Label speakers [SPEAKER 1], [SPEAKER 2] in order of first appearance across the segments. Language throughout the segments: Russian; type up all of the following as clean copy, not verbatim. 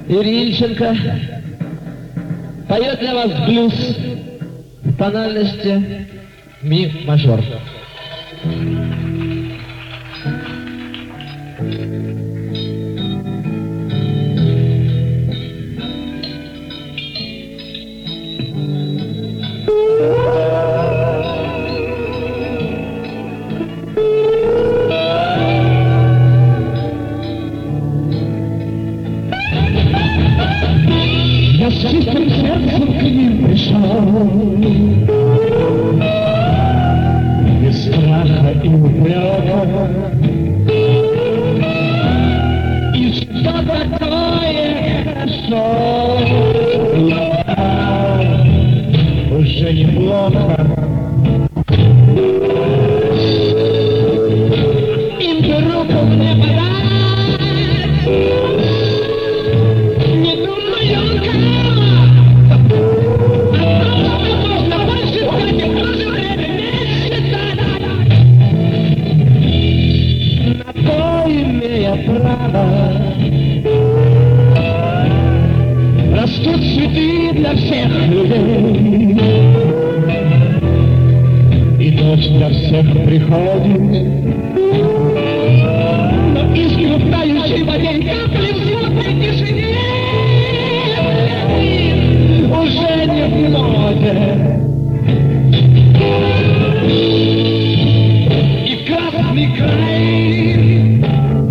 [SPEAKER 1] Ильченко поет для вас блюз в тональности ми мажор.
[SPEAKER 2] Я с чистым сердцем к ним пришел, без страха и упрека. И что такое хорошо, уже неплохо. Им бы руку мне подать, не думаю, можно больше стать, и в то же время не считать. На то имея право, растут цветы для всех людей, и дождь для всех приходит. Но искру в тающей воде и капли в звездной тишине уже не в моде. И красный край,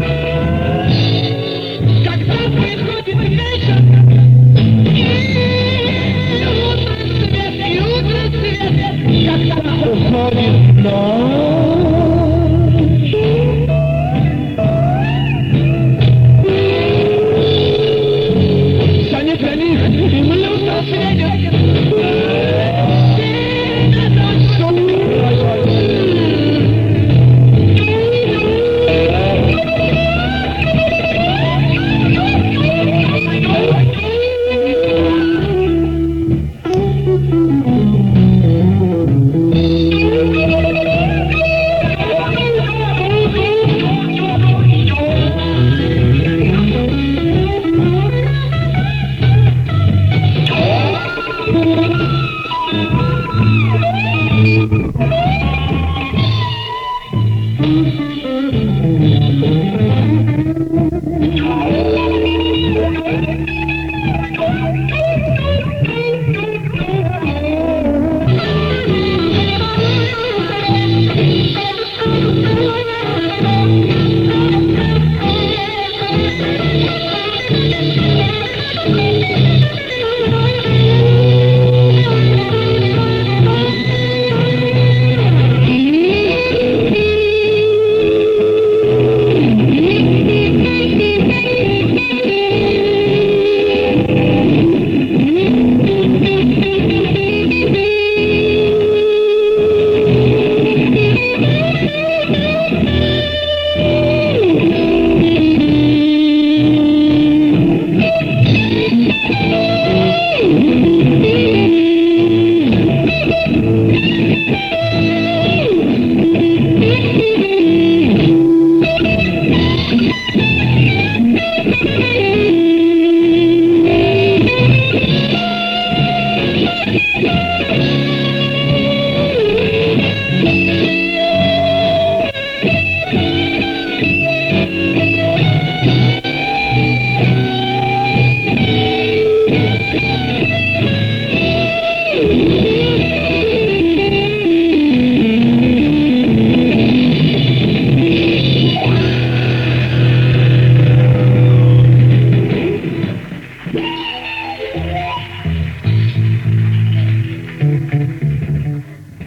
[SPEAKER 2] когда приходит вечер, и утро свет, когда уходит ночь. Все не для них, им люстра светит. Сильно ночь